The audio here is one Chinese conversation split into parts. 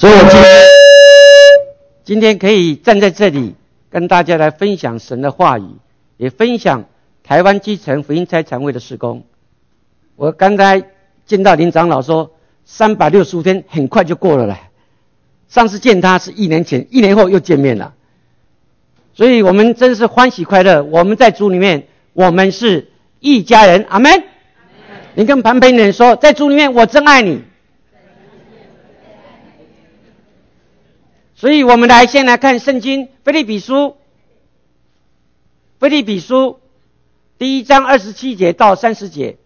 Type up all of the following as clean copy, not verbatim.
所以我今天可以站在这里跟大家来分享神的话语，也分享台湾基层福音差禅会的事工。我刚才见到林长老说365天很快就过了来，上次见他是1年前，1年后又见面了，所以我们真是欢喜快乐。我们在主里面，我们是一家人，阿们。你跟旁边的人说，在主里面我真爱你。所以我们先来看圣经腓立比书第1章27节到30节。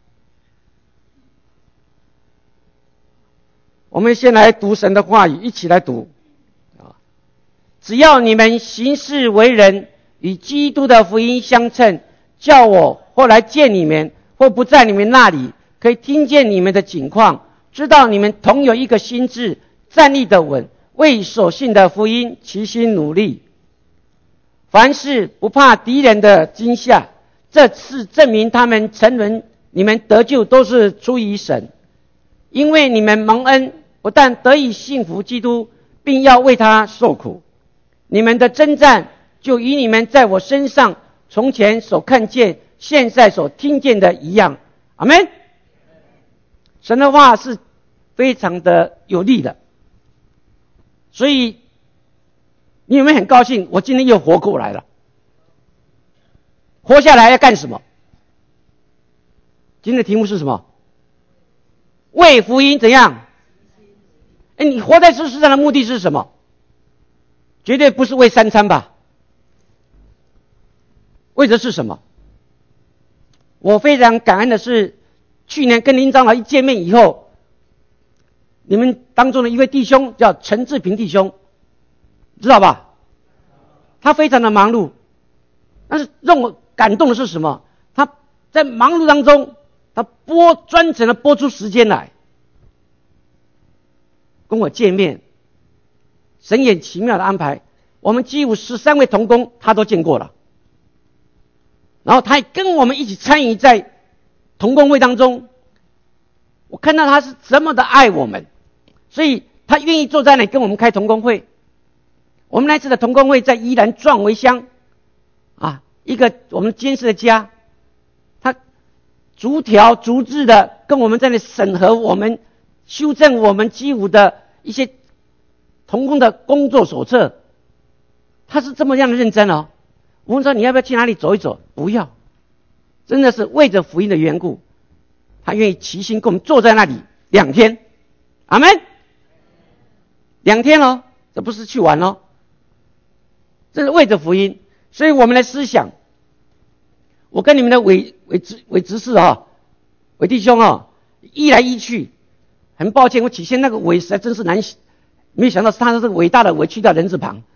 我们先来读神的话语，一起来读。只要你们行事为人与基督的福音相称，叫我后来见你们或不在你们那里，可以听见你们的景况，知道你们同有一个心志，站立得稳，为所信的福音齐心努力。凡事不怕敌人的惊吓，这次证明他们承认你们得救都是出于神，因为你们蒙恩，不但得以信服基督，并要为他受苦。你们的征战就与你们在我身上从前所看见现在所听见的一样。阿们。神的话是非常的有力的，所以你有没有很高兴我今天又活过来了？活下来要干什么？今天的题目是什么？为福音怎样？你活在这世上的目的是什么？绝对不是为3餐吧？为的是什么？我非常感恩的是，去年跟林长老一见面以后，你们当中的一位弟兄叫陈志平弟兄，知道吧？他非常的忙碌，但是让我感动的是什么？他在忙碌当中，他专程的拨出时间来跟我见面。神也奇妙的安排，我们几乎13位同工他都见过了，然后他也跟我们一起参与在同工会当中。我看到他是这么的爱我们，所以他愿意坐在那里跟我们开同工会。我们那次的同工会在宜兰壮围乡一个我们监视的家，他逐条逐字的跟我们在那里审核我们，修正我们几乎的一些同工的工作手册。他是这么样的认真哦。我们说你要不要去哪里走一走？不要，真的是为着福音的缘故，他愿意齐心跟我们坐在那里2天。阿们。2天哦，这不是去玩哦，这是为着福音。所以我们的思想，我跟你们的韦执事韦弟兄一来一去，很抱歉，我起先那个韦实在真是难，没想到他是这个伟大的韦去掉人字旁，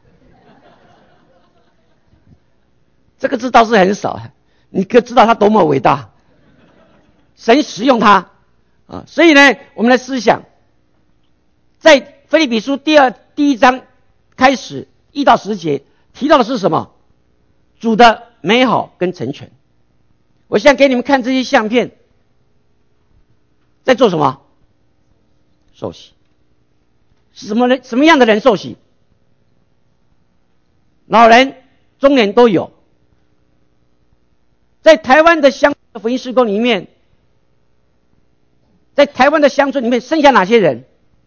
这个字倒是很少，你可知道他多么伟大，神使用他所以呢，我们的思想在腓立比书第1章开始1到10节提到的是什么？主的美好跟成全。我现在给你们看这些相片，在做什么？受洗。什么样的人受洗？老人、中年都有。在台湾的乡福音事工里面，在台湾的乡村里面剩下哪些人？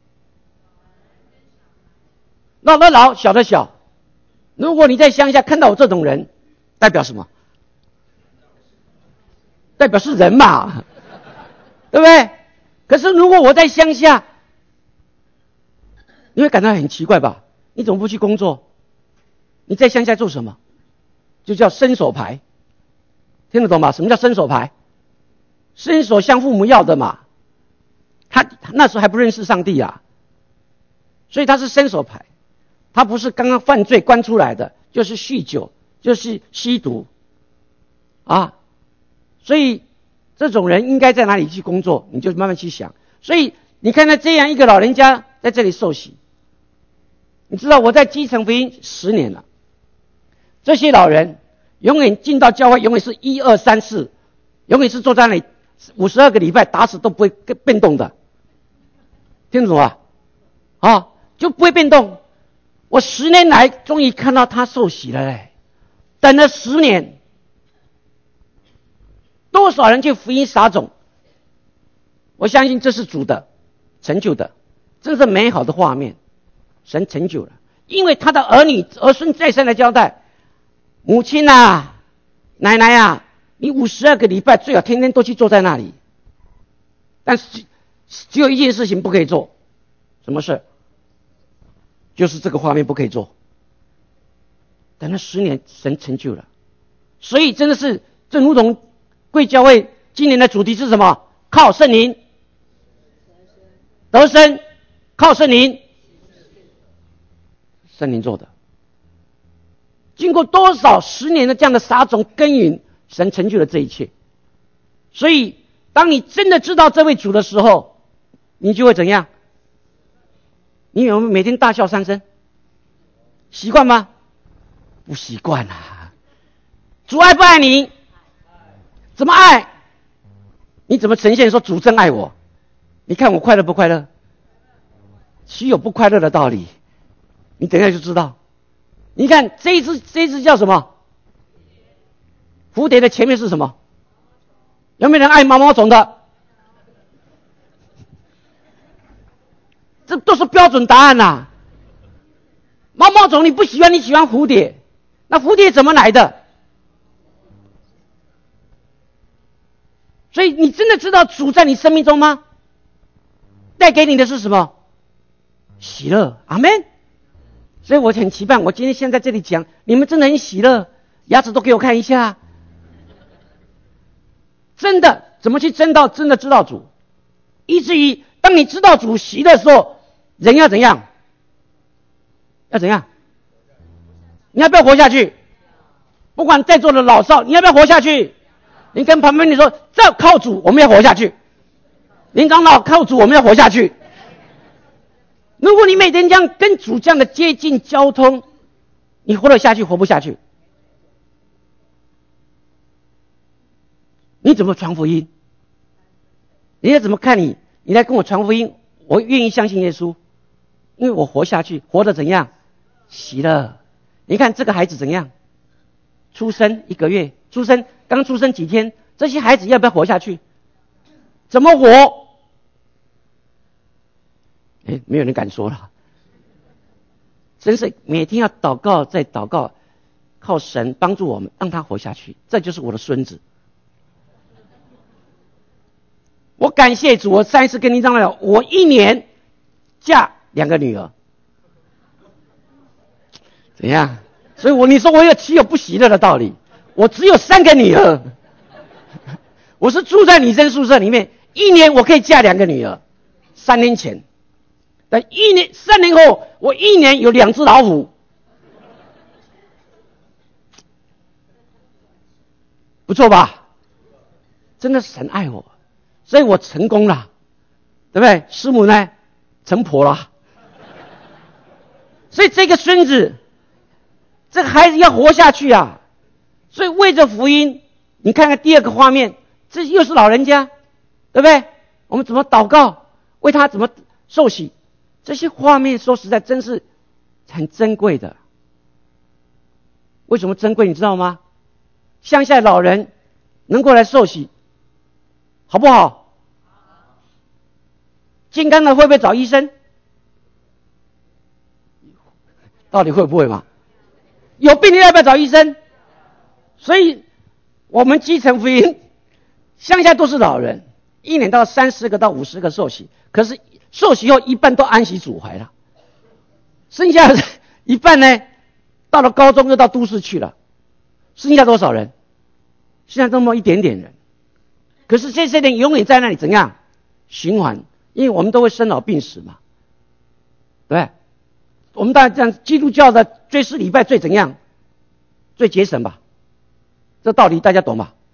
老的老，小的小。如果你在乡下看到我这种人，代表什么？代表是人嘛，对不对？可是如果我在乡下，你会感到很奇怪吧？你怎么不去工作？你在乡下做什么？就叫伸手牌，听得懂吗？什么叫伸手牌？伸手向父母要的嘛。他那时候还不认识上帝所以他是伸手牌。他不是刚刚犯罪关出来的，就是酗酒，就是吸毒所以这种人应该在哪里去工作，你就慢慢去想。所以你看到这样一个老人家在这里受洗，你知道我在基层福音10年了，这些老人永远进到教会，永远是1、2、3、4，永远是坐在那里52个礼拜打死都不会变动的，听懂吗？ 就不会变动。我10年来终于看到他受洗了嘞，等了10年，多少人去福音撒种？我相信这是主的成就的，这是美好的画面，神成就了，因为他的儿女儿孙再三的交代，母亲啊，奶奶啊，你52个礼拜最好天天都去坐在那里，但是只有一件事情不可以做，什么事？就是这个画面不可以做。等了10年，神成就了，所以真的是正如同贵教会今年的主题是什么？靠圣灵得生，靠圣灵，圣灵做的。经过多少10年的这样的撒种耕耘，神成就了这一切。所以当你真的知道这位主的时候，你就会怎样？你有没有每天大笑3声？习惯吗？不习惯啊。主爱不爱你？怎么爱？你怎么呈现说主真爱我？你看我快乐不快乐？岂有不快乐的道理？你等一下就知道。你看这一只叫什么？蝴蝶的前面是什么？有没有人爱毛毛虫的？这都是标准答案啊。毛毛虫你不喜欢，你喜欢蝴蝶，那蝴蝶怎么来的？所以你真的知道主在你生命中吗？带给你的是什么？喜乐，阿们。所以我很期盼，我今天现在这里讲，你们真的很喜乐，牙齿都给我看一下。真的怎么去真的知道主，以至于当你知道主喜的时候，人要怎样？要怎样？你要不要活下去？不管在座的老少，你要不要活下去？你跟旁边你说，这靠主，我们要活下去。林长老靠主，我们要活下去。如果你每天这样跟主这样的接近交通，你活得下去，活不下去？你怎么传福音？人家怎么看你？你来跟我传福音，我愿意相信耶稣，因为我活下去，活得怎样？喜乐。你看这个孩子怎样？出生1个月，刚出生几天，这些孩子要不要活下去？怎么活？没有人敢说了。真是每天要祷告再祷告，靠神帮助我们，让他活下去。这就是我的孙子。我感谢主，我上一次跟您讲了，我1年嫁2个女儿，怎样？所以你说我岂有不喜乐的道理？我只有3个女儿，我是住在女生宿舍里面，1年我可以嫁2个女儿。3年前，但3年后，我1年有2只老虎，不错吧？真的神爱我，所以我成功了，对不对？师母呢，成婆了，所以这个孙子，这个孩子要活下去啊！所以为着福音，你看看第2个画面，这又是老人家，对不对？我们怎么祷告，为他怎么受洗，这些画面说实在真是很珍贵的。为什么珍贵你知道吗？乡下老人能够来受洗，好不好？健康的会不会找医生？到底会不会嘛？有病的要不要找医生？所以我们基层福音乡下都是老人，1年到30个到50个受洗，可是受洗后一半都安息主怀了，剩下一半呢，到了高中又到都市去了，剩下多少人？剩下这么一点点人，可是这些人永远在那里怎样循环？因为我们都会生老病死嘛，对不对？我们当然这样，基督教的追思礼拜最怎样？最节省吧？这道理大家懂吧？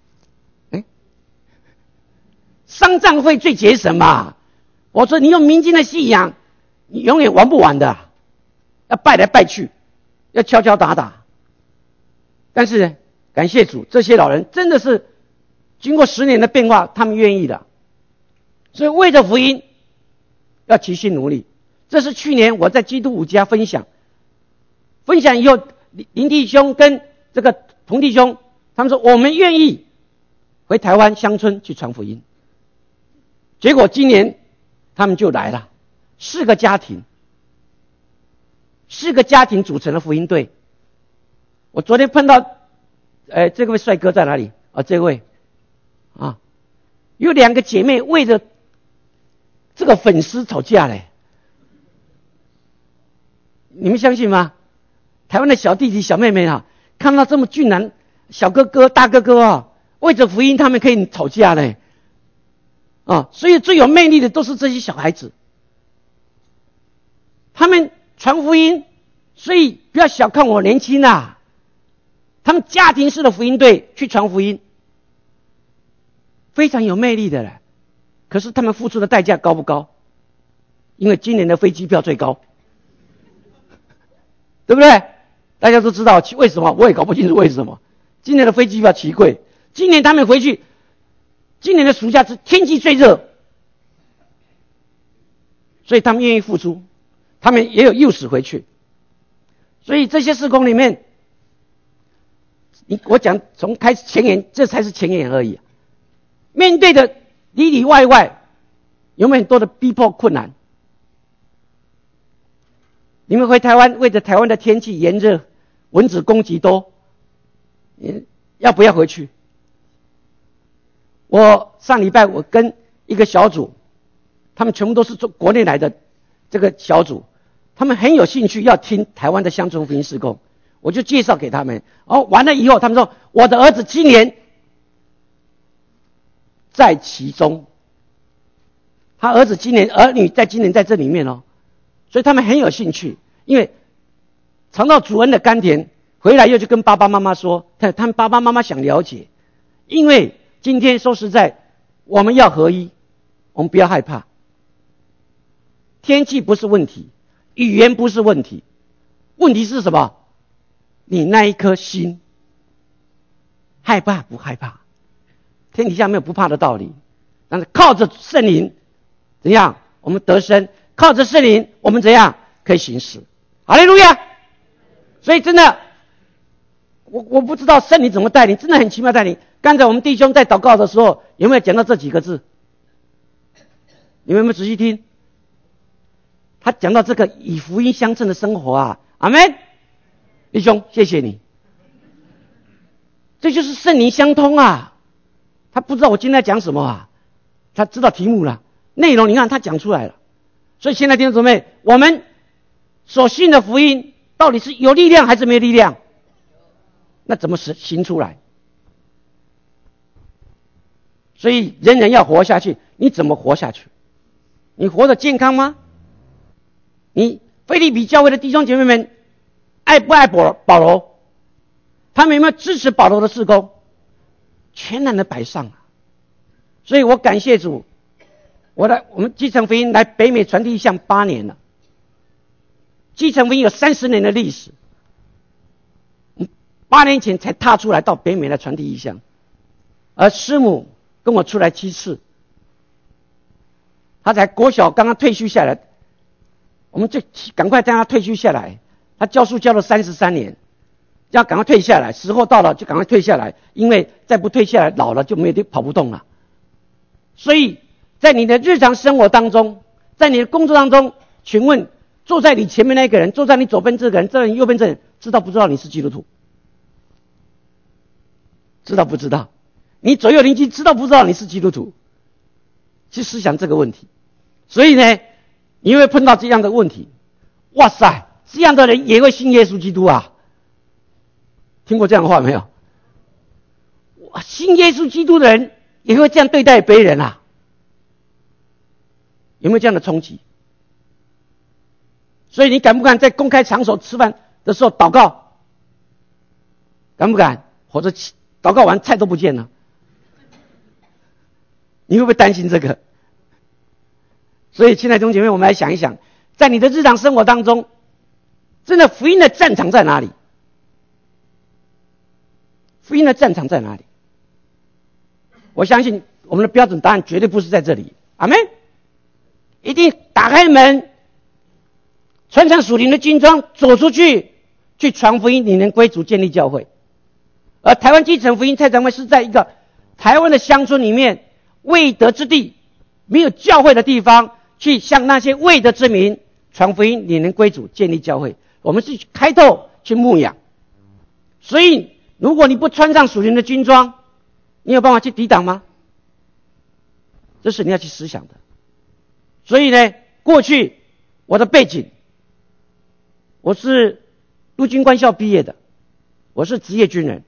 丧葬会最节省嘛？我说你用民间的信仰，你永远玩不完的，要拜来拜去，要敲敲打打。但是感谢主，这些老人真的是经过10年的变化，他们愿意的。所以为着福音，要齐心努力。 这是去年我在基督五家分享以后，林弟兄跟这个童弟兄，他们说我们愿意回台湾乡村去传福音。结果今年他们就来了，4个家庭组成了福音队。我昨天碰到这位帅哥在哪里啊？这位啊，有2个姐妹为着这个粉丝吵架嘞，你们相信吗？台湾的小弟弟小妹妹啊，看到这么俊男小哥哥大哥哥啊，为着福音他们可以吵架嘞啊！所以最有魅力的都是这些小孩子，他们传福音，所以不要小看我年轻啊，他们家庭式的福音队去传福音，非常有魅力的了。可是他们付出的代价高不高？因为今年的飞机票最高，对不对？大家都知道为什么，我也搞不清楚为什么。今年的飞机票奇贵，今年他们回去，今年的暑假是天气最热，所以他们愿意付出，他们也有诱使回去。所以这些事工里面，我讲从开始前言，这才是前言而已。面对的里里外外，有没有很多的逼迫困难？你们回台湾，为着台湾的天气炎热，蚊子攻击多，要不要回去？我上礼拜我跟一个小组，他们全部都是从国内来的这个小组，他们很有兴趣要听台湾的乡村福音事工，我就介绍给他们。完了以后，他们说我的儿子今年在其中，他儿子今年儿女在今年在这里面哦，所以他们很有兴趣，因为尝到主恩的甘甜，回来又去跟爸爸妈妈说，他们爸爸妈妈想了解，因为今天说实在，我们要合一，我们不要害怕。天气不是问题，语言不是问题，问题是什么？你那一颗心，害怕不害怕？天底下没有不怕的道理，但是靠着圣灵，怎样？我们得生，靠着圣灵，我们怎样可以行事？哈利路亚！所以真的，我不知道圣灵怎么带领，真的很奇妙带领。刚才我们弟兄在祷告的时候，有没有讲到这几个字？你们有没有仔细听？他讲到这个以福音相称的生活啊，阿们，弟兄，谢谢你。这就是圣灵相通啊！他不知道我今天在讲什么啊，他知道题目了，内容你看他讲出来了。所以现在弟兄姊妹，我们所信的福音到底是有力量还是没有力量？那怎么行出来？所以人人要活下去，你怎么活下去？你活得健康吗？你腓立比教会的弟兄姐妹们爱不爱保罗？他们有没有支持保罗的事工？全然的摆上啊！所以我感谢主，我们基层福音来北美传递异象8年了，基层福音有30年的历史，8年前才踏出来到北美来传递异象，而师母跟我出来7次，他才国小刚刚退休下来，我们就赶快让他退休下来。他教书教了33年，要赶快退下来，时候到了就赶快退下来，因为再不退下来，老了就没有跑不动了。所以在你的日常生活当中，在你的工作当中，请问坐在你前面那个人，坐在你左边这个人，坐在你右边这个人，知道不知道你是基督徒？知道不知道？你左右邻居知道不知道你是基督徒？去思想这个问题。所以呢，你会碰到这样的问题，哇塞，这样的人也会信耶稣基督啊？听过这样的话没有？信耶稣基督的人也会这样对待别人啊？有没有这样的冲击？所以你敢不敢在公开场所吃饭的时候祷告？敢不敢？或者祷告完菜都不见了？你会不会担心这个？所以亲爱的弟兄姐妹，我们来想一想，在你的日常生活当中，真的福音的战场在哪里？福音的战场在哪里？我相信我们的标准答案绝对不是在这里。阿们，一定打开门， 穿上属灵的军装，走出去，去传福音，领人归主，建立教会。而台湾基层福音菜场会是在一个台湾的乡村里面，未得之地，没有教会的地方，去向那些未得之民传福音，领人归主，建立教会。我们是去开拓，去牧养。所以，如果你不穿上属灵的军装，你有办法去抵挡吗？这是你要去思想的。所以呢，过去我的背景，我是陆军官校毕业的，我是职业军人。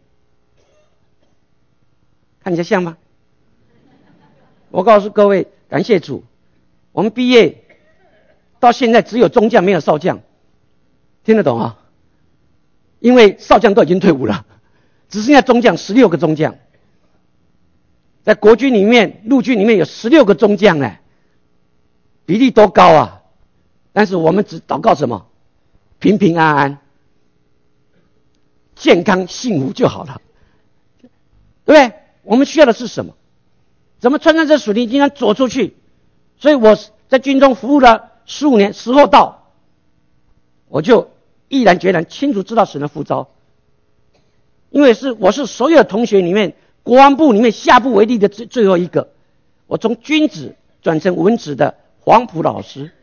看起来像吗？我告诉各位，感谢主，我们毕业到现在只有中将没有少将，听得懂啊？因为少将都已经退伍了，只剩下中将16个中将。在国军里面，陆军里面有16个中将呢，比例多高啊！但是我们只祷告什么？平平安安、健康幸福就好了，对不对？我们需要的是什么？怎么穿上这属灵军装走出去？所以我在军中服务了15年，时候到，我就毅然决然清楚知道神的呼召，因为我是所有的同学里面国防部里面下不为例的最后一个，我从军职转成文职的黄埔老师，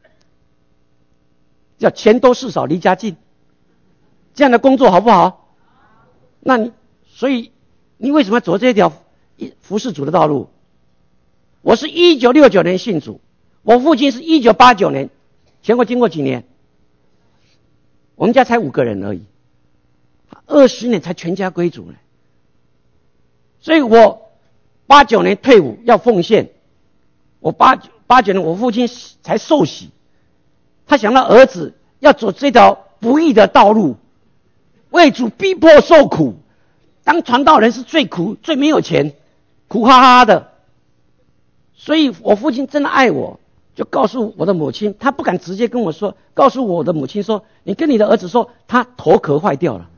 叫钱多事少离家近，这样的工作好不好？所以你为什么要走这条服侍主的道路？我是1969年信主，我父亲是1989年，前后经过几年？我们家才5个人而已，20年才全家归主呢。所以我89年退伍要奉献，我89年我父亲才受洗，他想到儿子要走这条不义的道路，为主逼迫受苦，当传道人是最苦最没有钱，苦哈哈的。所以我父亲真的爱我，就告诉我的母亲，他不敢直接跟我说，告诉我的母亲说，你跟你的儿子说他头壳坏掉了。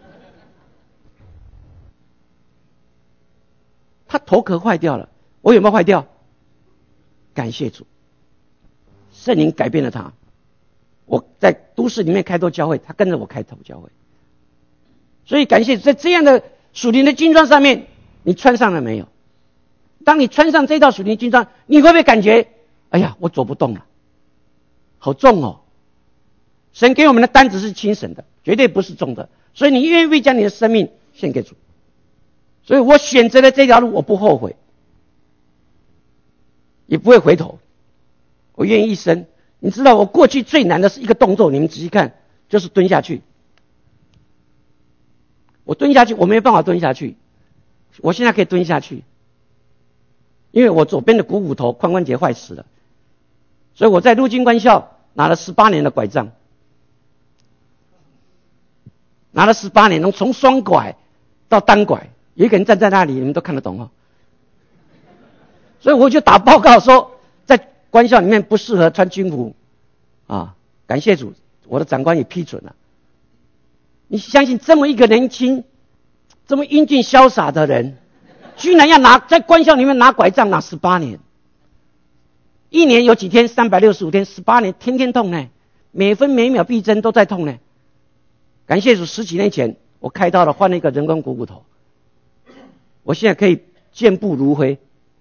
他头壳坏掉了，我有没有坏掉？感谢主，圣灵改变了他。我在都市里面开拓教会，他跟着我开拓教会。所以感谢在这样的属灵的军装上面，你穿上了没有？当你穿上这套属灵军装，你会不会感觉，哎呀，我走不动了，好重哦。神给我们的担子是轻省的，绝对不是重的，所以你愿意将你的生命献给主。所以我选择了这条路，我不后悔，也不会回头，我愿意一生。你知道我过去最难的是一个动作，你们仔细看，就是蹲下去。我蹲下去，我没有办法蹲下去，我现在可以蹲下去，因为我左边的股骨头髋关节坏死了，所以我在陆军官校拿了18年的拐杖，拿了18年，从双拐到单拐，有一个人站在那里，你们都看得懂哦。所以我就打报告说，在官校里面不适合穿军服啊。感谢主，我的长官也批准了。你相信这么一个年轻、这么英俊潇洒的人，居然要在官校里面拿拐杖拿18年，一年有几天？365天，18年，天天痛呢，每分每秒必争都在痛呢。感谢主，10几年前我开刀了，换了一个人工股骨头，我现在可以健步如飞。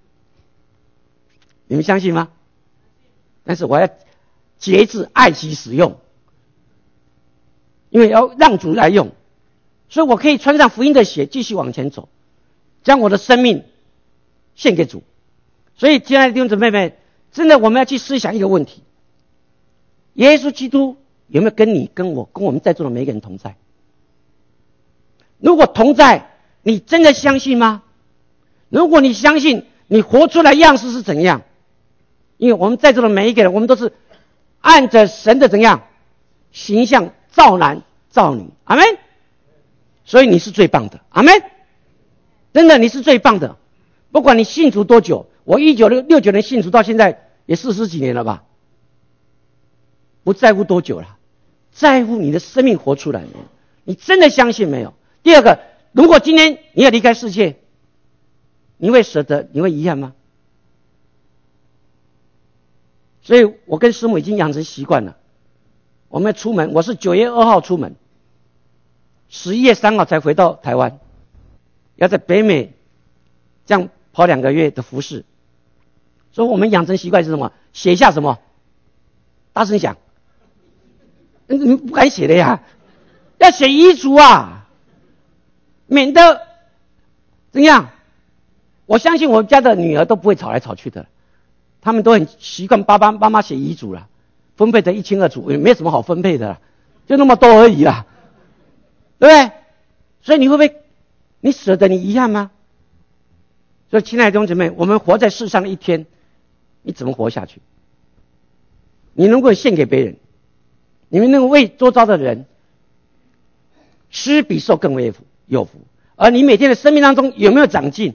你们相信吗？但是我要节制、爱惜使用，因为要让主来用，所以我可以穿上福音的鞋，继续往前走，将我的生命献给主。所以亲爱的弟兄姊妹们，真的我们要去思想一个问题：耶稣基督有没有跟你、跟我、跟我们在座的每一个人同在？如果同在，你真的相信吗？如果你相信，你活出来样式是怎样？因为我们在座的每一个人，我们都是按着神的怎样形象造男造女，阿们。所以你是最棒的，阿们。真的你是最棒的，不管你信主多久，我1969年信主到现在也40几年了吧，不在乎多久了，在乎你的生命活出来没有？你真的相信没有？第二个，如果今天你要离开世界，你会舍得，你会遗憾吗？所以我跟师母已经养成习惯了， 我们出门，我是9月2号出门，11月3号才回到台湾，要在北美这样跑2个月的服事。所以我们养成习惯是什么？写下什么？大声讲。你不敢写的呀，要写遗嘱啊，免得怎样？我相信我们家的女儿都不会吵来吵去的，他们都很习惯妈妈写遗嘱了，分配得一清二楚，也没什么好分配的啦，就那么多而已啦，对不对？所以你会不会，你舍得你遗憾吗？所以亲爱的弟兄姐妹，我们活在世上的一天，你怎么活下去？你能够献给别人，你们能够为周遭的人施比受更为有福，而你每天的生命当中有没有长进？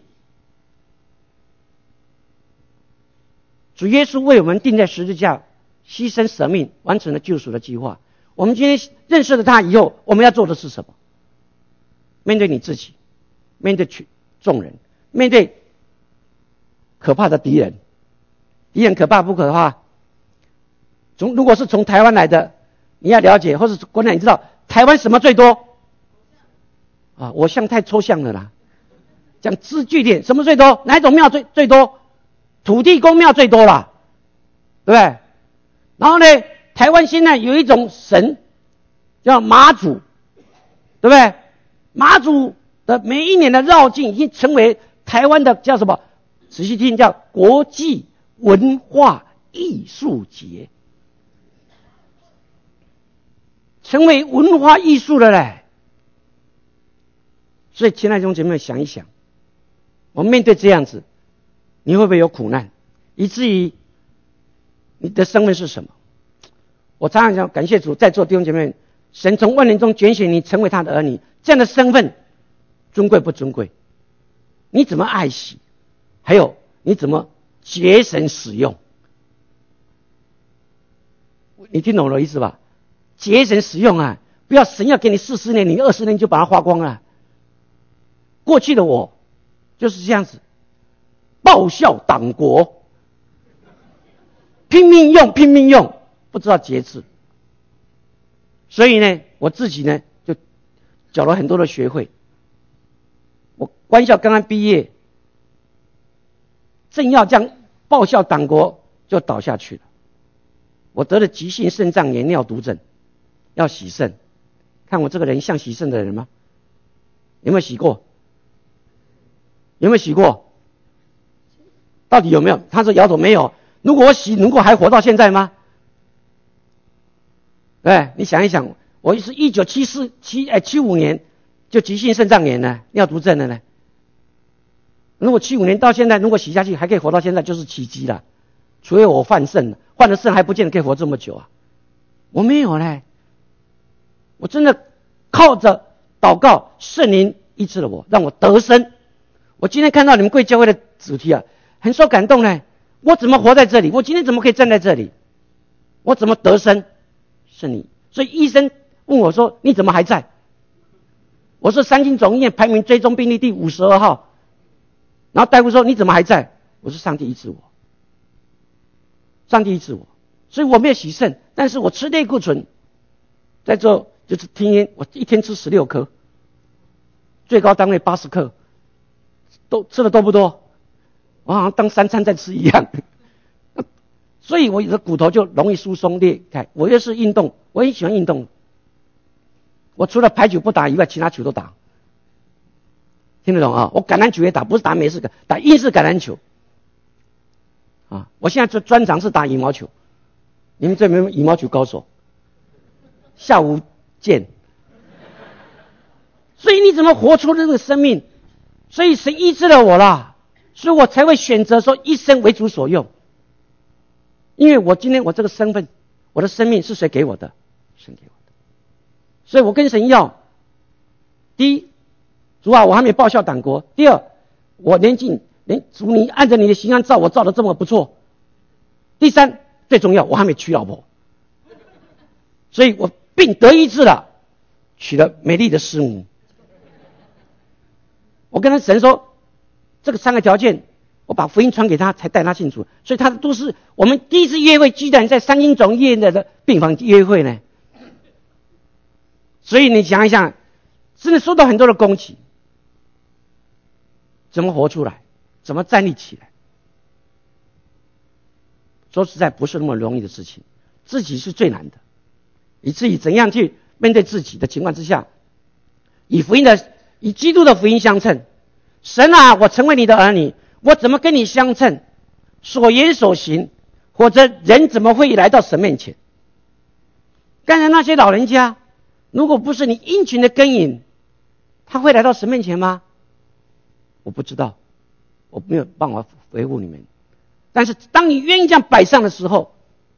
主耶稣为我们钉在十字架，牺牲舍命，完成了救赎的计划。我们今天认识了他以后，我们要做的是什么？面对你自己，面对众人，面对可怕的敌人。敌人可怕不可怕？如果是从台湾来的，你要了解，或是国内你知道台湾什么最多？啊，我像太抽象了啦。讲字句点，什么最多？哪一种庙最多？土地公庙最多啦，对不对？然后呢，台湾现在有一种神叫妈祖，对不对？妈祖的每一年的绕境已经成为台湾的叫什么？仔细听，叫国际文化艺术节，成为文化艺术了嘞。所以亲爱的弟兄姐妹，想一想，我们面对这样子，你会不会有苦难，以至于你的身份是什么？我常常讲，感谢主，在座弟兄姐妹，神从万人中拣选你成为他的儿女，这样的身份尊贵不尊贵？你怎么爱惜？还有你怎么节省使用？你听懂我的意思吧？节省使用啊，不要神要给你40年，你20年就把它花光了。过去的我就是这样子，报效党国，拼命用，不知道节制。所以呢，我自己呢就缴了很多的学费。我官校刚刚毕业，正要这样报效党国，就倒下去了。我得了急性肾脏炎尿毒症，要洗肾。看我这个人像洗肾的人吗？有没有洗过？有没有洗过？到底有没有？他说摇头没有。如果我洗，能够还活到现在吗？对，你想一想，我是1975年就急性肾脏炎呢，尿毒症了呢。如果75年到现在，如果洗下去还可以活到现在，就是奇迹了。除非我换肾了，换了肾还不见得可以活这么久啊。我没有嘞，我真的靠着祷告，圣灵医治了我，让我得生。我今天看到你们贵教会的主题啊，很受感动呢。我怎么活在这里？我今天怎么可以站在这里？我怎么得生？是你。所以医生问我说：“你怎么还在？”我说：“三军总医院排名追踪病例第52号。”然后大夫说：“你怎么还在？”我说：“上帝医治我。”上帝医治我，所以我没有洗肾，但是我吃类固醇，在这就是天我一天吃16颗，最高单位80克，都吃的多不多？我好像当3餐在吃一样。所以我的骨头就容易疏松裂开。我又是运动，我很喜欢运动。我除了排球不打以外，其他球都打。听得懂啊？我橄榄球也打，不是打美式的，打英式橄榄球。啊，我现在专长是打羽毛球。你们这边有羽毛球高手？下午见。所以你怎么活出这个生命？所以神医治了我啦，所以我才会选择说一生为主所用。因为我今天我这个身份，我的生命是谁给我的？神给我的。所以我跟神要：第一，主啊，我还没报效党国；第二，我主你按着你的形象造我，造得这么不错；第三，最重要，我还没娶老婆，所以我病得医治了，娶了美丽的师母。我跟神说，这个3个条件，我把福音传给他，才带他信主。所以他都是我们第一次约会，居然在三军总医院的病房约会呢。 所以你想一想，真的受到很多的攻击，怎么活出来？怎么站立起来？说实在不是那么容易的事情，自己是最难的。以至于怎样去面对自己的情况之下，以基督的福音相称。神啊，我成为你的儿女，我怎么跟你相称？所言所行，或者人怎么会来到神面前？刚才那些老人家，如果不是你殷勤的耕耘，他会来到神面前吗？我不知道，我没有办法维护你们。但是当你愿意这样摆上的时候，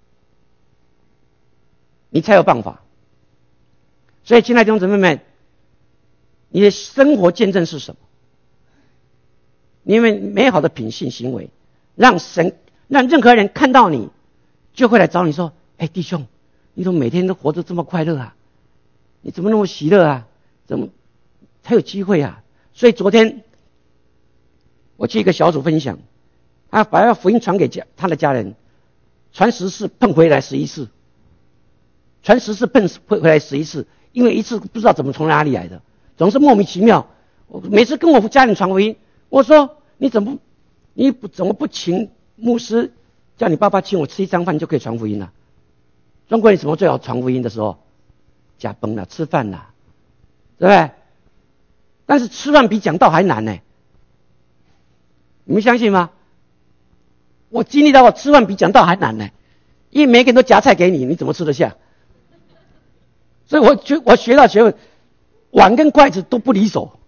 你才有办法。所以亲爱的弟兄姊妹们，你的生活见证是什么？因为美好的品性行为，让任何人看到你，就会来找你说：弟兄，你怎么每天都活得这么快乐啊？你怎么那么喜乐啊？怎么才有机会啊？所以昨天我去一个小组分享，他把福音传给他的家人，传10次碰回来11次，传10次碰回来11次，因为一次不知道怎么从哪里来的，总是莫名其妙。我每次跟我家人传福音，我说你怎么不请牧师，叫你爸爸请我吃一餐饭就可以传福音了？中国人怎么最好传福音的时候？加崩了，吃饭了，对不对？但是吃饭比讲道还难呢，你们相信吗？我经历到我吃饭比讲道还难呢，因为每个人都夹菜给你，你怎么吃得下？所以我学到学问，碗跟筷子都不离手。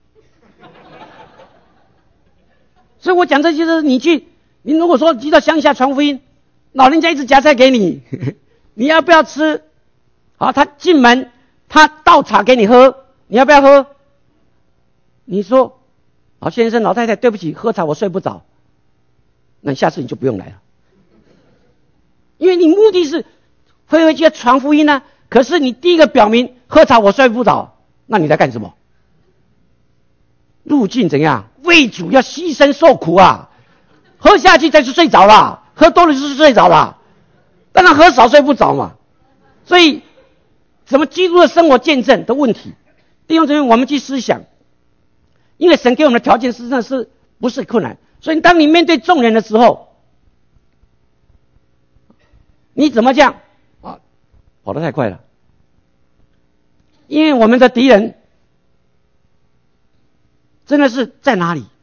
所以我讲这些是你如果说去到乡下传福音，老人家一直夹菜给你，你要不要吃？好，他进门，他倒茶给你喝，你要不要喝？你说，好先生老太太，对不起，喝茶我睡不着。那下次你就不用来了，因为你目的是回去传福音呢。可是你第一个表明喝茶我睡不着，那你在干什么？路径怎样？为主要牺牲受苦啊！喝下去再是睡着了，喝多了就是睡着了，当然喝少睡不着嘛。所以，怎么基督的生活见证的问题，弟兄姊妹，我们去思想，因为神给我们的条件实际上是不是困难？所以当你面对众人的时候，你怎么这样啊？跑得太快了，因为我们的敌人真的是在哪里？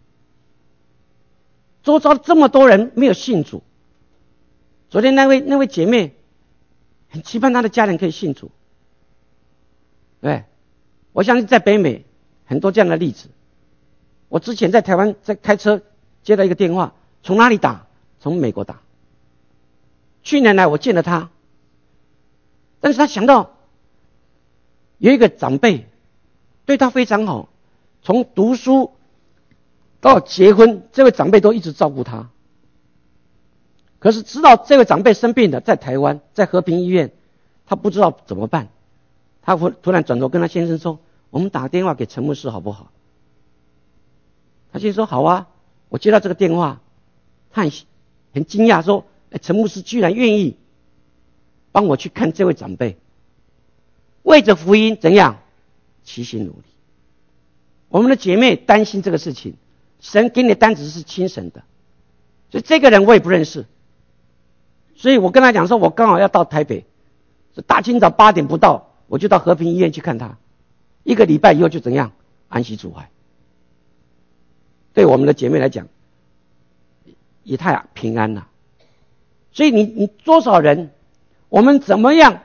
周遭这么多人没有信主。昨天那位姐妹很期盼她的家人可以信主，对，我相信在北美很多这样的例子。我之前在台湾在开车接到一个电话，从哪里打？从美国打。去年来我见了他，但是他想到有一个长辈对他非常好，从读书到结婚，这位长辈都一直照顾他。可是知道这位长辈生病了，在台湾，在和平医院，他不知道怎么办。他突然转头跟他先生说：“我们打电话给陈牧师好不好？”他先生说：“好啊。”我接到这个电话，他很惊讶说：“陈牧师居然愿意帮我去看这位长辈，为着福音怎样齐心努力。”我们的姐妹担心这个事情，神给你的单子是亲神的，所以这个人我也不认识，所以我跟他讲说，我刚好要到台北，大清早8点不到，我就到和平医院去看他，1个礼拜以后就怎样安息主怀。对我们的姐妹来讲，也太平安了。所以你多少人，我们怎么样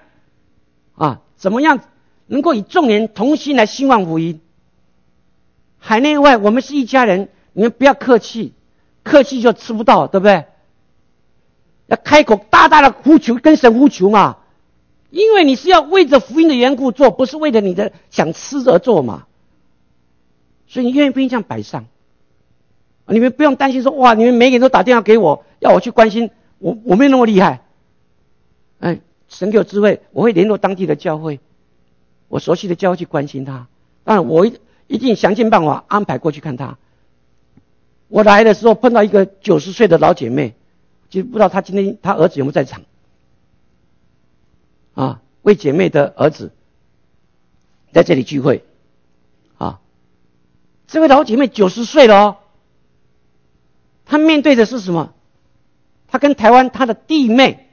能够以众人同心来兴旺福音？海内外我们是一家人，你们不要客气，客气就吃不到，对不对？要开口大大的呼求，跟神呼求嘛，因为你是要为着福音的缘故做，不是为了你的想吃而做嘛。所以你愿不愿意这样摆上？你们不用担心说，哇，你们每个人都打电话给我，要我去关心，我没有那么厉害。神给我智慧，我会联络当地的教会，我熟悉的教会去关心他。当然我一定想尽办法安排过去看他。我来的时候碰到一个90岁的老姐妹，就不知道她今天她儿子有没有在场。为姐妹的儿子在这里聚会。啊，这位老姐妹90岁了哦，她面对的是什么？她跟台湾她的弟妹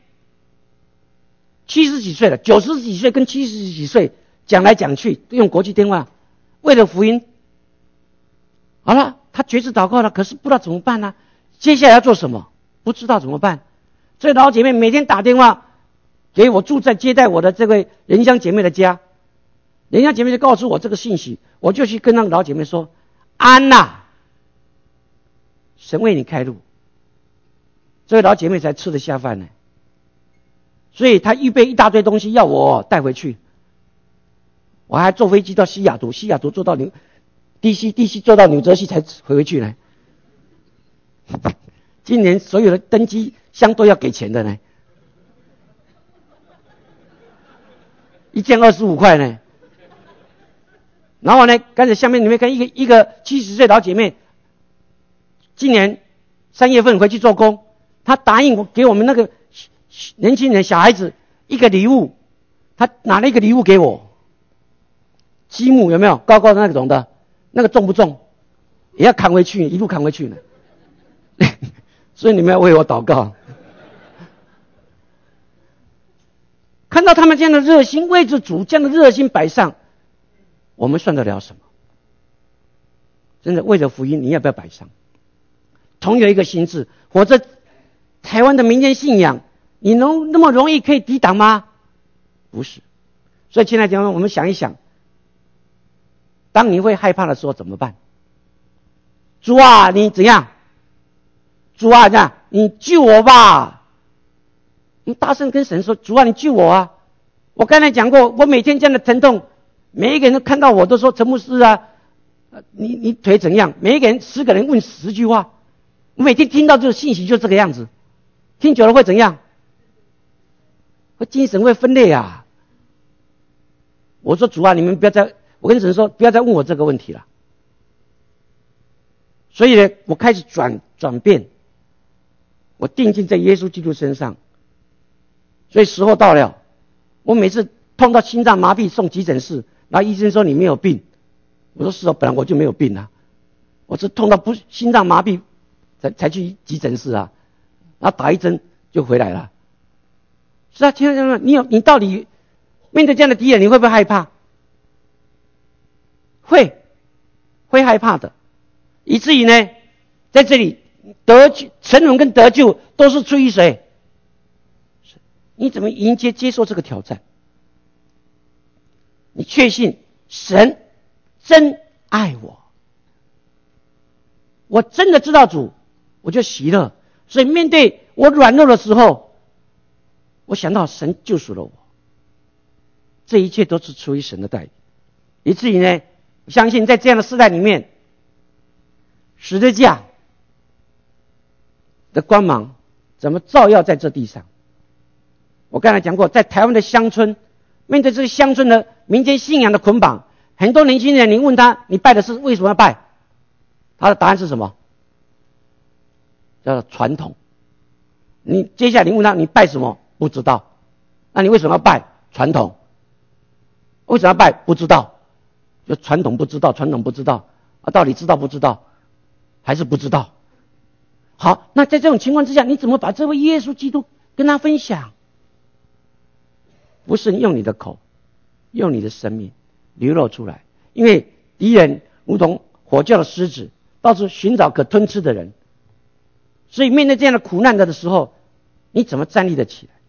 70几岁了，90几岁跟70几岁讲来讲去，用国际电话，为了福音。好了，她决志祷告了，可是不知道怎么办呢？接下来要做什么？不知道怎么办。这老姐妹每天打电话给我住在接待我的这位仁香姐妹的家，仁香姐妹就告诉我这个信息，我就去跟那个老姐妹说：安娜，神为你开路。这位老姐妹才吃得下饭呢，所以她预备一大堆东西要我带回去。我还坐飞机到西雅图，西雅图坐到DC 坐到纽泽西才回去呢。今年所有的登机箱都要给钱的呢，一件25块呢。然后呢，刚才下面你们跟一个70岁老姐妹，今年3月份回去做工，她答应给我们那个年轻人小孩子一个礼物，她拿了一个礼物给我，积木有没有？高高的那种的，那个重不重？也要扛回去，一路扛回去呢。所以你们要为我祷告。看到他们这样的热心为着主，这样的热心摆上，我们算得了什么？真的为了福音，你要不要摆上？同有一个心志，活着台湾的民间信仰，你能那么容易可以抵挡吗？不是。所以亲爱的弟兄们，我们想一想，当你会害怕的时候怎么办？主啊，你怎样？主啊，这样你救我吧！你大声跟神说：主啊，你救我啊！我刚才讲过，我每天这样的疼痛，每一个人都看到我都说陈牧师啊，你腿怎样？每一个人10个人问10句话，我每天听到这个信息就这个样子，听久了会怎样？会精神会分裂啊！我说主啊，你们不要再，我跟神说不要再问我这个问题了。所以呢，我开始转变。我定睛在耶稣基督身上，所以时候到了，我每次痛到心脏麻痹送急诊室，然后医生说你没有病，我说是哦，本来我就没有病啊，我是痛到心脏麻痹才去急诊室啊，然后打一针就回来了。是啊，亲爱的们，你到底面对这样的敌人，你会不会害怕？会害怕的，以至于呢，在这里。沉沦跟得救都是出于谁？你怎么接受这个挑战？你确信神真爱我，我真的知道主，我就喜乐。所以面对我软弱的时候，我想到神救赎了我，这一切都是出于神的带领，以至于呢，相信在这样的时代里面，十字架的光芒怎么照耀在这地上？我刚才讲过，在台湾的乡村，面对这个乡村的民间信仰的捆绑，很多年轻人，你问他，你拜的是为什么要拜？他的答案是什么？叫做传统。你接下来你问他，你拜什么？不知道。那你为什么要拜？传统。为什么要拜？不知道。就传统不知道，传统不知道啊，到底知道不知道？还是不知道？好，那在这种情况之下，你怎么把这位耶稣基督跟他分享？不是用你的口，用你的生命流露出来。因为敌人如同火叫的狮子，到处寻找可吞吃的人。所以面对这样的苦难的时候，你怎么站立得起来？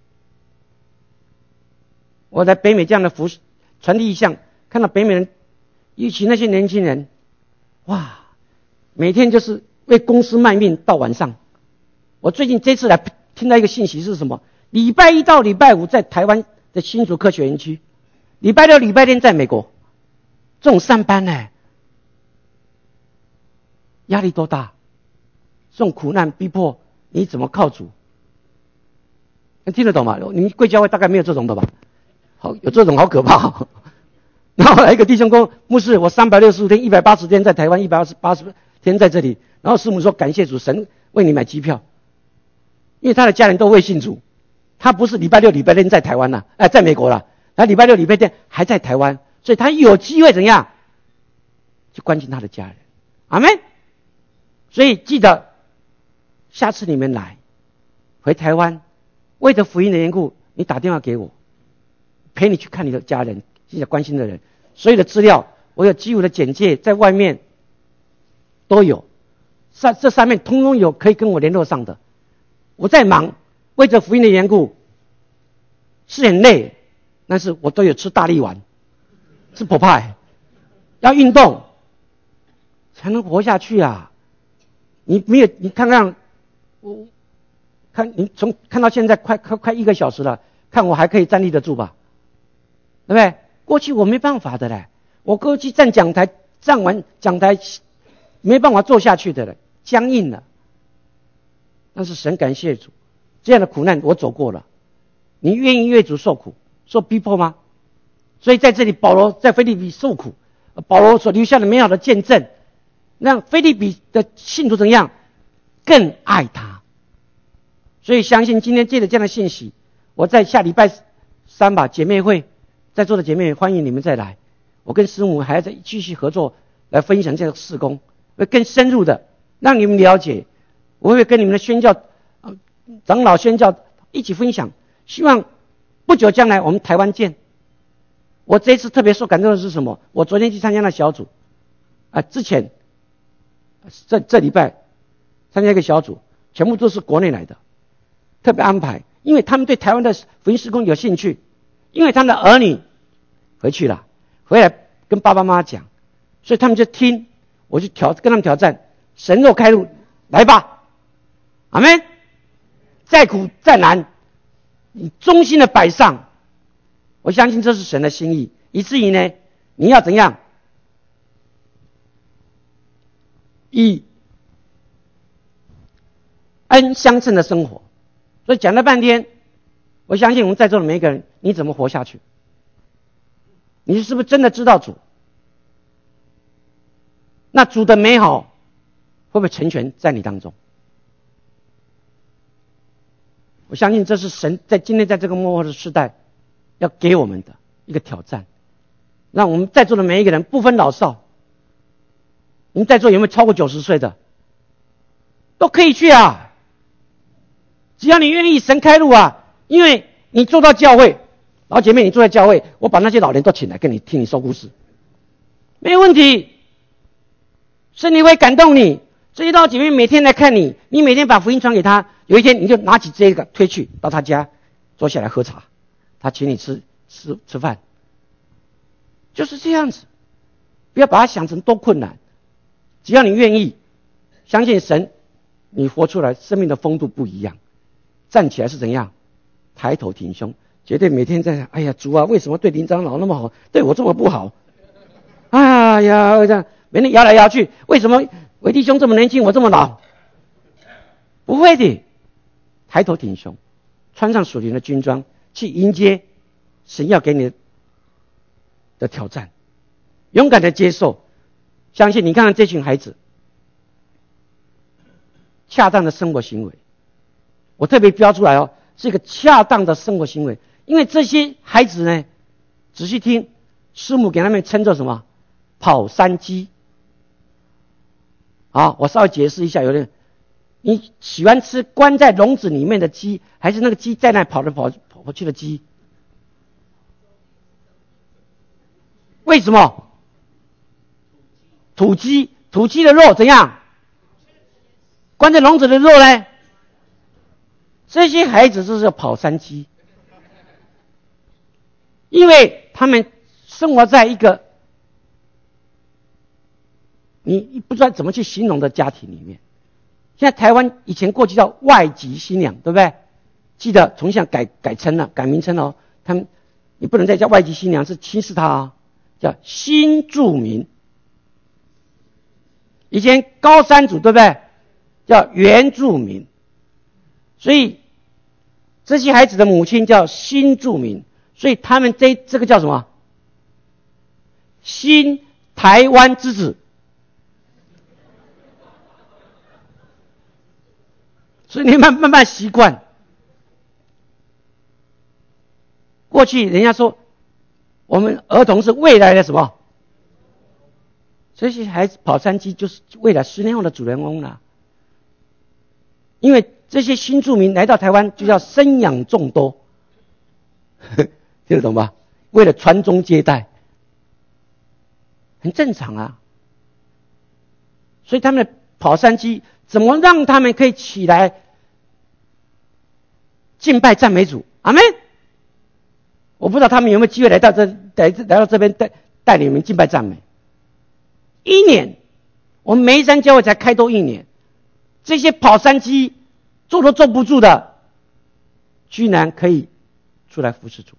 我在北美这样的服侍传递意向，看到北美人，尤其那些年轻人，哇，每天就是为公司卖命到晚上。我最近这次来听到一个信息是什么？礼拜一到礼拜五在台湾的新竹科学园区，礼拜六礼拜天在美国，这种上班呢，压力多大？这种苦难逼迫，你怎么靠主？你听得懂吗？你贵教会大概没有这种的吧？好，有这种好可怕。然后来一个弟兄说，牧师，我365天180天在台湾，180天在这里。然后师母说，感谢主，神为你买机票，因为他的家人都未信主，他不是礼拜六礼拜天在台湾在美国了，他礼拜六礼拜天还在台湾， 所以他有机会怎样去关心他的家人。阿们。所以记得下次你们来回台湾，为着福音的缘故，你打电话给我，陪你去看你的家人，你想关心的人。所有的资料我有基础的简介，在外面都有，这上面通通有可以跟我联络上的。我在忙，为着福音的缘故是很累，但是我都有吃大力丸，吃普派，要运动才能活下去啊！你没有，你看看我，看你看到现在快1个小时了，看我还可以站立得住吧？对不对？过去我没办法的嘞，我过去站完讲台没办法坐下去的了，僵硬了。但是神感谢主，这样的苦难我走过了。你愿意为主受苦、受逼迫吗？所以在这里，保罗在腓立比受苦，保罗所留下的美好的见证，让腓立比的信徒怎样更爱他。所以相信今天借着这样的信息，我在下礼拜3吧姐妹会，在座的姐妹欢迎你们再来。我跟师母还要再继续合作来分享这个事工，会更深入的让你们了解。我会跟你们的宣教长老宣教一起分享，希望不久将来我们台湾见。我这一次特别受感动的是什么？我昨天去参加了小组之前这礼拜参加一个小组，全部都是国内来的，特别安排，因为他们对台湾的福音事工有兴趣，因为他们的儿女回去了，回来跟爸爸妈妈讲，所以他们就听，我就跟他们挑战，神若开路，来吧。阿们。再苦再难，你忠心的摆上，我相信这是神的心意，以至于呢，你要怎样以恩相称的生活。所以讲了半天，我相信我们在座的每一个人，你怎么活下去？你是不是真的知道主？那主的美好会不会成全在你当中？我相信这是神在今天在这个末后的时代要给我们的一个挑战，让我们在座的每一个人不分老少，你们在座有没有超过90岁的？都可以去啊，只要你愿意，神开路啊。因为你坐到教会，老姐妹你坐在教会，我把那些老人都请来跟你听你说故事，没有问题。圣灵会感动你，这些老姐妹每天来看你，你每天把福音传给他，有一天你就拿起这个推去到他家坐下来喝茶，他请你吃饭，就是这样子。不要把它想成多困难，只要你愿意相信神，你活出来生命的风度不一样，站起来是怎样抬头挺胸，绝对每天在想，哎呀主啊，为什么对林长老那么好，对我这么不好？哎呀这样每天摇来摇去，为什么伟弟兄这么年轻，我这么老？不会的，抬头挺胸，穿上属灵的军装，去迎接神要给你的挑战，勇敢的接受。相信你看看这群孩子恰当的生活行为，我特别标出来是一个恰当的生活行为。因为这些孩子呢，仔细听，师母给他们称作什么？跑山鸡。好，我稍微解释一下，有人你喜欢吃关在笼子里面的鸡，还是那个鸡在那跑去的鸡？为什么？土鸡的肉怎样？关在笼子的肉呢？这些孩子就是跑山鸡，因为他们生活在一个你不知道怎么去形容的家庭里面。现在台湾以前过去叫外籍新娘，对不对？记得从现在改称了，改名称了。他们你不能再叫外籍新娘，是轻视她叫新住民。以前高山族对不对？叫原住民。所以这些孩子的母亲叫新住民，所以他们这个叫什么？新台湾之子。所以你慢慢习惯。过去人家说我们儿童是未来的什么？这些孩子跑山鸡就是未来10年后的主人翁啦。因为这些新住民来到台湾就要生养众多，听得懂吧？为了传宗接代，很正常啊。所以他们的跑山鸡怎么让他们可以起来敬拜赞美主？阿们。我不知道他们有没有机会来到这边带你们敬拜赞美。1年，我们梅山教会才开多1年，这些跑山鸡坐都坐不住的，居然可以出来服侍主。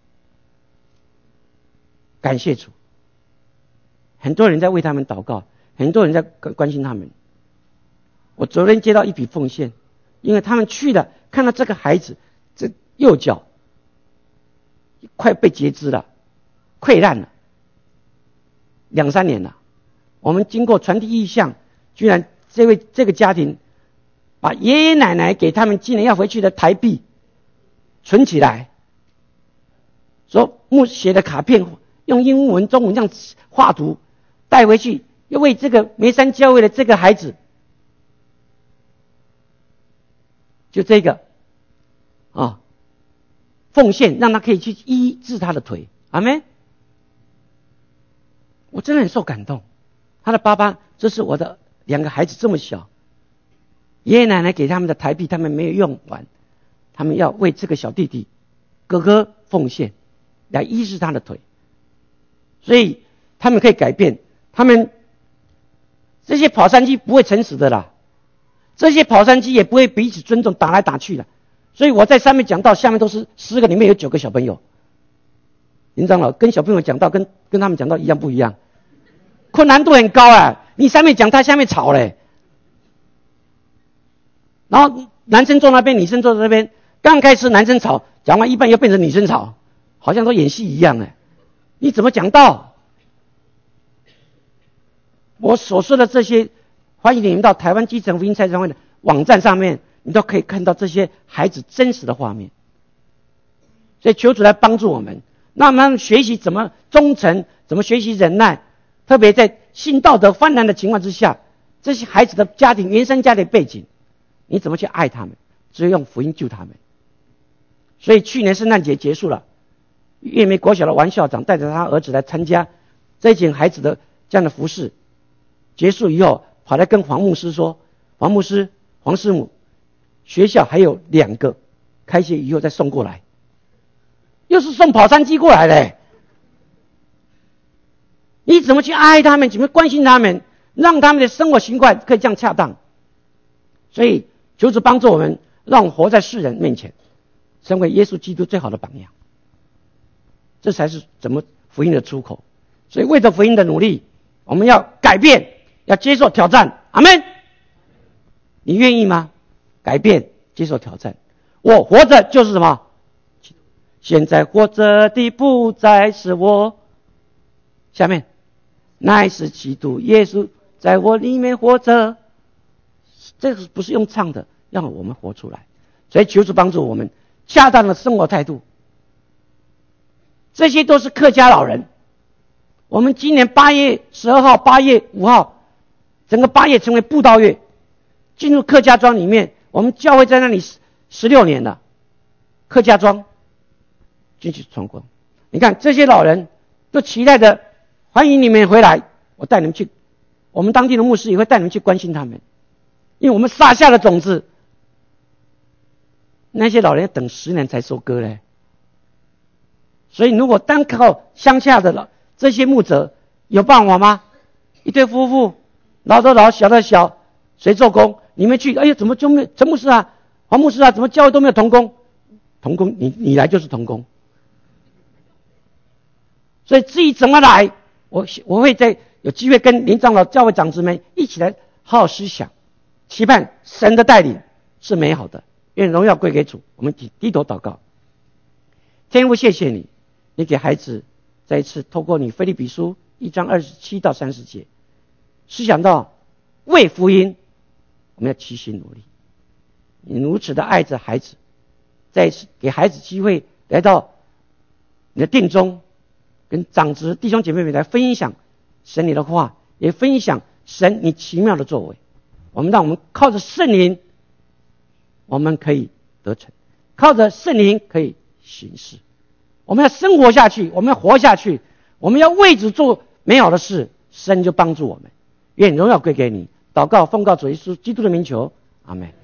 感谢主，很多人在为他们祷告，很多人在关心他们。我昨天接到一笔奉献，因为他们去了，看到这个孩子这右脚快被截肢了，溃烂了，2、3年了。我们经过传递意向，居然这个家庭把爷爷奶奶给他们今年要回去的台币存起来，说写的卡片用英文、中文这样画图带回去，又为这个梅山教会的这个孩子，就这个奉献，让他可以去医治他的腿。阿们。我真的很受感动。他的爸爸，这是我的2个孩子这么小，爷爷奶奶给他们的台币他们没有用完，他们要为这个小弟弟哥哥奉献，来医治他的腿。所以他们可以改变，他们这些跑山鸡不会诚实的啦，这些跑山鸡也不会彼此尊重，打来打去的。所以我在上面讲到，下面都是10个里面有9个小朋友。林长老跟小朋友讲到跟他们讲到一样不一样？困难度很高啊！你上面讲，他下面吵嘞。然后男生坐那边，女生坐这边。刚开始男生吵，讲完一半又变成女生吵，好像都演戏一样哎。你怎么讲道？我所说的这些，欢迎你们到台湾基层福音菜市场的网站上面，你都可以看到这些孩子真实的画面。所以求主来帮助我们，让我们学习怎么忠诚，怎么学习忍耐。特别在性道德泛滥的情况之下，这些孩子的家庭原生家庭背景，你怎么去爱他们？只有用福音救他们。所以去年圣诞节结束了，月梅国小的王校长带着他儿子来参加这一群孩子的这样的服事。结束以后，跑来跟黄牧师说：“黄牧师、黄师母，学校还有2个，开学以后再送过来。”又是送跑山鸡过来的。你怎么去爱他们？怎么关心他们？让他们的生活习惯可以这样恰当。所以求主帮助我们，让我们活在世人面前，成为耶稣基督最好的榜样。这才是怎么福音的出口。所以为着福音的努力，我们要改变，要接受挑战。阿们。你愿意吗？改变，接受挑战。我活着就是什么？现在活着的不再是我。下面。乃是基督耶稣在我里面活着。这个不是用唱的，让我们活出来。所以求主帮助我们恰当的生活态度。这些都是客家老人。我们今年8月12号、8月5号，整个8月成为布道月，进入客家庄里面。我们教会在那里16年了，客家庄进去闯关。你看这些老人都期待着欢迎你们回来，我带你们去，我们当地的牧师也会带你们去关心他们，因为我们撒下的种子，那些老人要等10年才收割嘞。所以如果单靠乡下的这些牧者，有办法吗？一对夫妇，老的老，小的小，谁做工？你们去，哎呀，怎么就没有陈牧师啊、黄牧师啊，怎么教会都没有同工？同工，你来就是同工。所以至于怎么来，我会在有机会跟林长老、教会长子们一起来好好思想，期盼神的带领是美好的，愿荣耀归给主。我们低头祷告。天父，谢谢你，你给孩子再一次透过你腓立比书1章27到30节，思想到为福音我们要齐心努力。你如此的爱着孩子，再一次给孩子机会来到你的殿中， 跟长子弟兄姐妹们来分享神你的话，也分享神你奇妙的作为。让我们靠着圣灵，我们可以得逞，靠着圣灵可以行事。我们要生活下去，我们要活下去，我们要为主做美好的事，神就帮助我们。愿荣耀归给你。祷告奉告主耶稣基督的名求，阿们。